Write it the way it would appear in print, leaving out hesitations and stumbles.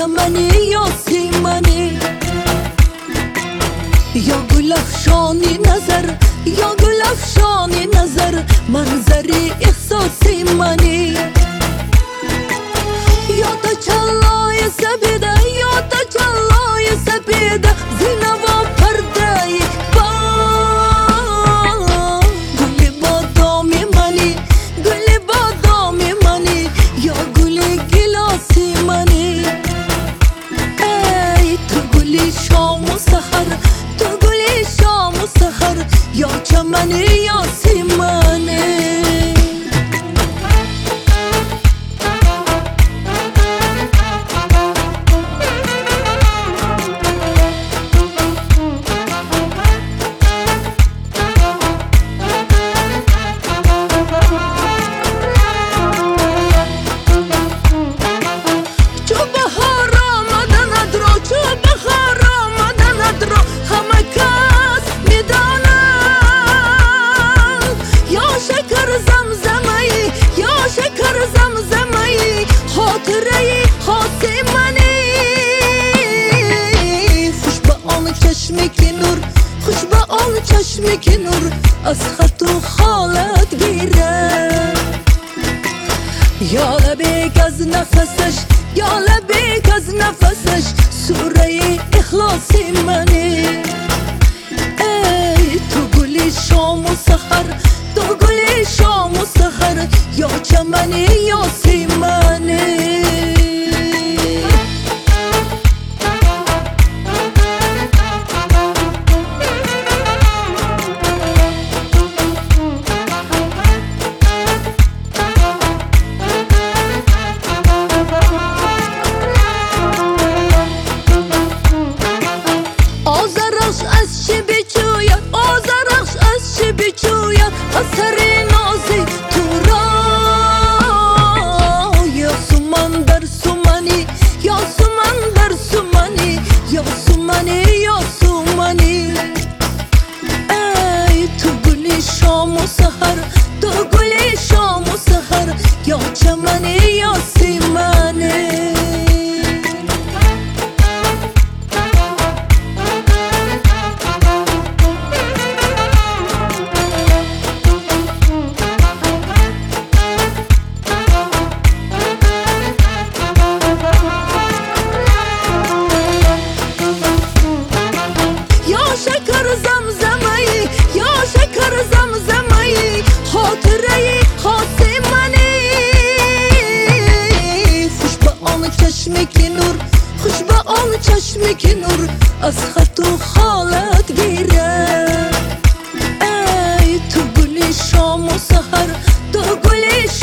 چمنی یا سیمنی، یا گل افشانی نظر، یا گل افشانی نظر، منظری احساسی منی. یا تا چلای سپیده، یا تا چلای سپیده، زینه و پرده با گل بادامی منی، گل بادامی منی، یا گل گلاسی منی. ای تو گلی شام و سحر، تو گلی شام و سحر، یا چمنی یا سیمنی. خوش به آن چشمی که نور از خط و خالت گیره، یا لبیک از نفسش، یا لبیک از نفسش، سوره اخلاصی منی. ای تو گلی شام و سحر، تو گلی شام و سحر، یا چمنی یا سیمنی. اثری نازی تو را، یا سومن در سومنی، یا سومن در سومنی، یا سومنی یا سومنی. ای تو گلی شام و سحر، تو گلی شام و سحر، یا چمنی یا سیمنی. خوش به آن چشمی که نور از خط و خالت گیره. ای تو گلی شام و سحر، تو گلی